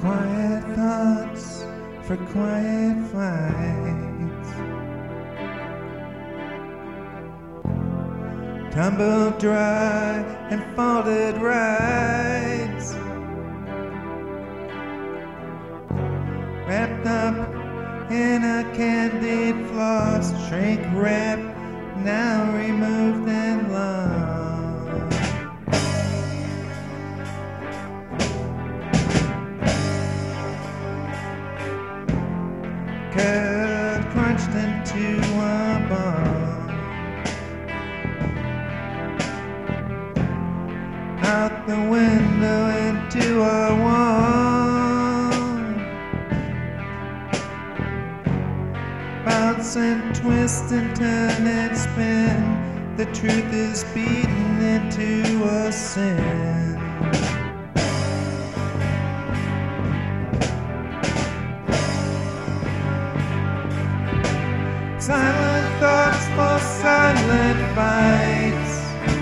Quiet thoughts for quiet flights. Tumbled dry and folded rides. Wrapped up in a candied floss, shrink wrap, now removed and lost. Curd crunched into a ball. Out the window into a wall. Bounce and twist and turn and spin. The truth is beaten into a sin. Silent thoughts for silent fights.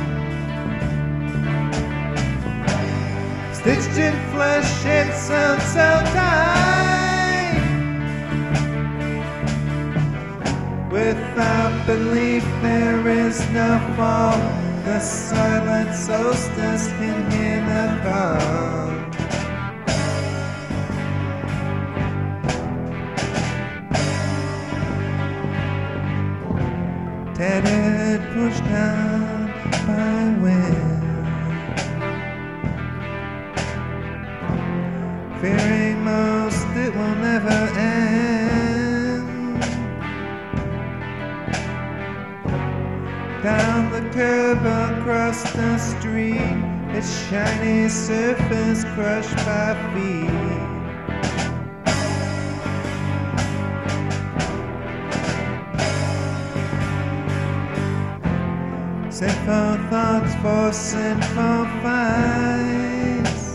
Stitched in flesh, it sounds so tight. Without belief there is no fall. The silent solstice can hear the call. Tattered, pushed down by wind, fearing most it will never end. Down the curb across the street, its shiny surface crushed by feet. Sinful thoughts for sinful fights,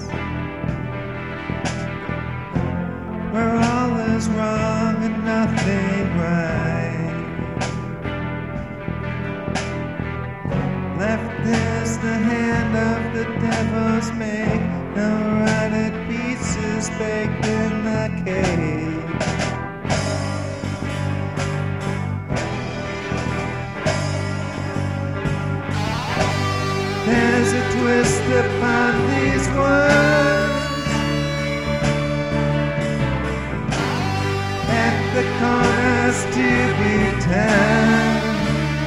where all is wrong and nothing right. Left is the hand of the devil's make, no rotted pieces baked in the cake. There's a twist upon these words. At the corners to be turned.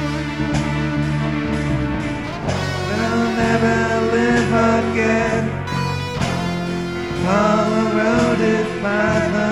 They'll never live again, all eroded by the